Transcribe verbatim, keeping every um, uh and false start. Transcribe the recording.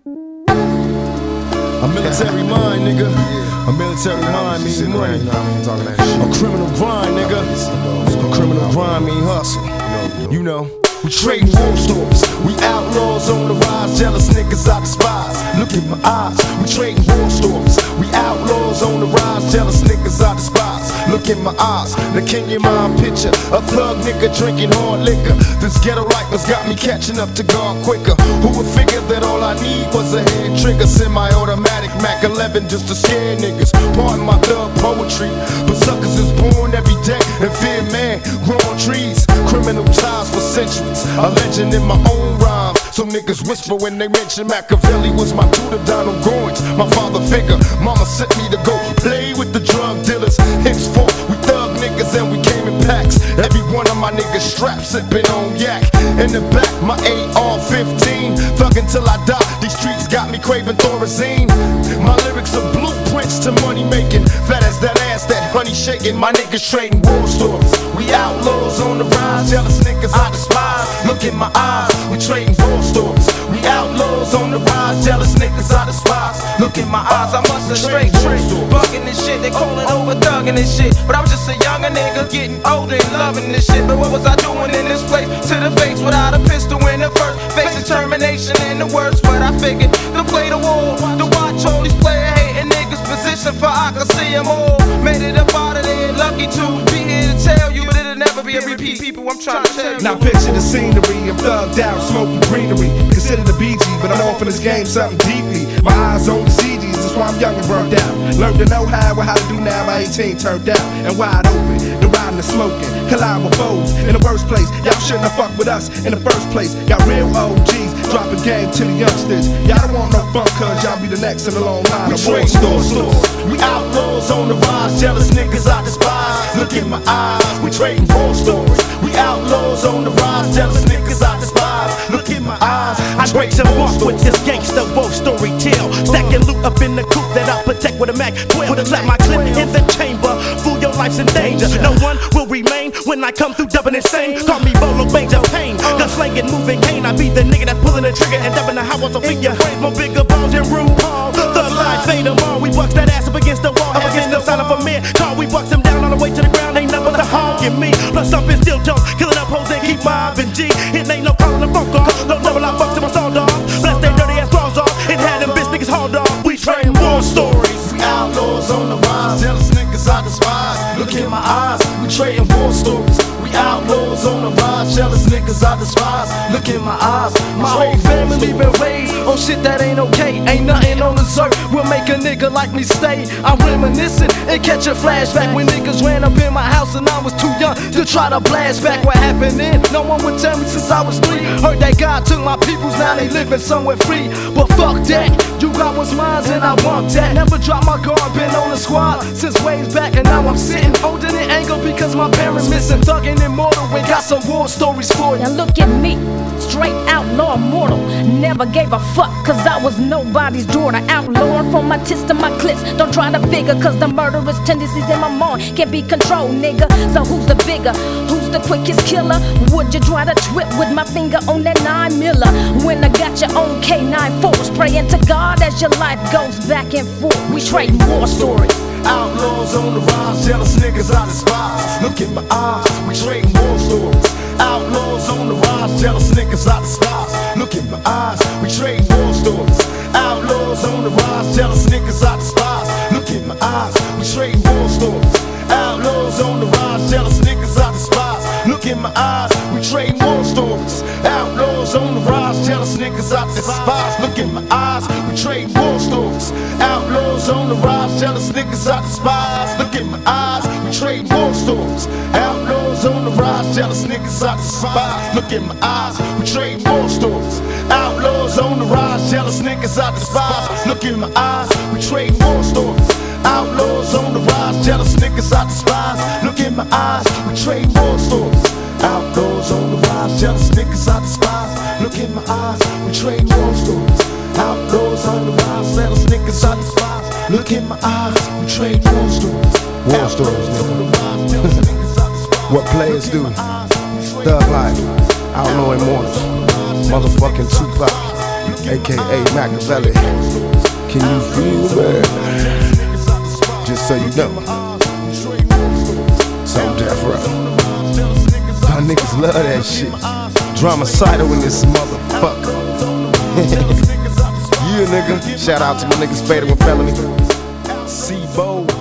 A military mind, nigga. A military mind means money. A criminal grind, nigga. A criminal grind mean hustle. You know. We trading war stories. We outlaws on the rise. Jealous niggas I despise. Look in my eyes. We trading war stories. We outlaws on the rise. Jealous niggas I despise. Look in my eyes. The king in mind picture. A thug nigga drinking hard liquor. This ghetto life has got me catching up to God quicker. Who would figure that all I need was a head trigger? Semi-automatic Mac eleven just to scare niggas. Pardon my thug poetry, but suckers is born every day and fear man grow on trees. Criminal ties for centuries. A legend in my own rhyme. So niggas whisper when they mention Machiavelli was my tutor, Donald Goins, my father figure. Mama sent me to go play with the drug dealers. Henceforth, we thug niggas and we came in packs. Every one of my niggas strapped, sipping on yak. In the back, my A R fifteen. Thug until I die. These streets got me craving Thorazine. My lyrics are blueprints to money making. Fat as that ass, that honey shaking. My niggas trading war stories. We outlaws on the rise. Jealous niggas I despise. Look in my eyes. We trading war stories. We outlaws on the rise. Jealous niggas I despise. Look in my eyes. I must have straight trick. Bugging this shit. They calling over thugging this shit. But I was just a younger nigga getting older and loving this shit. But what was I doing in this place? To the face without a pistol in the first. Facing termination in the worst. But I figured to play the war. To watch all these player hating niggas position for I can see them all. Made it up out of there. Lucky to be here to tell you. But it'll never be a repeat. People, I'm trying to tell you. Now picture the scenery. I'm thugged out, smoking greenery. Consider the B G, but I'm off in this game something deeply. My eyes on the C Gs, that's why I'm young and burnt out. Learned to know how and how to do now. My eighteen turned out and wide open. The riding and smoking, collide with foes. In the worst place, y'all shouldn't have fucked with us in the first place. Got real O Gs, dropping game to the youngsters. Y'all don't want no fun, cause y'all be the next in the long line of war stores. We outlaws on the rise, jealous niggas I despise. Look in my eyes, we trading war stories. We outlaws on the rise, jealous niggas I despise. Look in my eyes, I break some off with this gangsta war story tale. Stacking loot up in the coupe that I protect with a Mac twelve. Slap my clip in the chamber, fool, your life's in danger. No one will remain when I come through dubbing insane. Call me Bolo Major Pain, gun slanging, moving cane. I be the nigga that's pulling the trigger and dubbing the house on finger. More bigger balls than RuPaul. Thug life, fade them all. We bucks that ass up against the wall. Up against the sign of a man. Call, we bucks him down on the way to the ground. Ain't nothing but a hog in me. Plus something still dope. Killing up hoes and keep mobbing G. It ain't no calling the funk off. No double I bucks to my soul dog. Bless their dirty ass claws off. And had them bitch niggas hauled off. We train war stories. We outlaws on the rise, jealous niggas I despise. Look in my eyes, we trading war stories. We outlaws on the rise, jealous niggas I despise. Look in my eyes, my whole family been raised on shit that ain't okay. Ain't nothing on this earth will make a nigga like me stay. I'm reminiscing and catch a flashback when niggas ran up in my house and I was too young to try to blast back what happened then. No one would tell me since I was three. Heard that God took my peoples, now they living somewhere free. But fuck that, you got what's mine and I want that. Never drop my guard, been on the squad since ways back and now I'm sitting holding in anger because my parents missing. Thugging immortal, we got some war stories for you. Now look at me, straight outlaw mortal. Never gave a fuck cause I was nobody's daughter. Outlawing from my tits to my clips. Don't try to figure cause the murderous tendencies in my mind can't be controlled, nigga. So who's the bigger? Who's the quickest killer? Would you try to trip with my finger on that nine miller? When I got your own K nine force, praying to God as your life goes back and forth. We trading war stories. Outlaws on the rise, jealous niggas I despise. Look in my eyes, we trading war stories. Outlaws on the rise, jealous niggas I despise. Look in my eyes, we trading war stories. Outlaws on the rise, jealous niggas I despise. Look in my eyes, we trading war stories. Outlaws on the rise, jealous niggas I despise. Look in my eyes, we trading war stories. Outlaws on the rise, jealous niggas I despise. Look in my eyes, we trading war stories. Outlaws on the rise, jealous niggas I despise. Look in my eyes, we trading war stories. Outlaws on the rise, jealous niggas I despise. Look in my eyes, we trading war stories. Outlaws on the rise, jealous niggas I despise. Look in my eyes, we trading war stories. Outlaws on the rise, jealous niggas I despise. Look in my eyes, we trading war stories. Outlaws on the rise, jealous niggas I despise. Look in my eyes, we trading war stories. Outlaws on the rise, jealous niggas I despise. Look in my eyes, we trading war stories. War stories, nigga. What players do. Thug life, outlaw immortals, motherfucking Tupac. aka Machiavelli. Can you feel me? Just so you know, so Death Row. Y'all niggas love that shit. Dramacidal in this motherfucker. Yeah, nigga. Shout out to my niggas Fatal and Felony. C-Bo.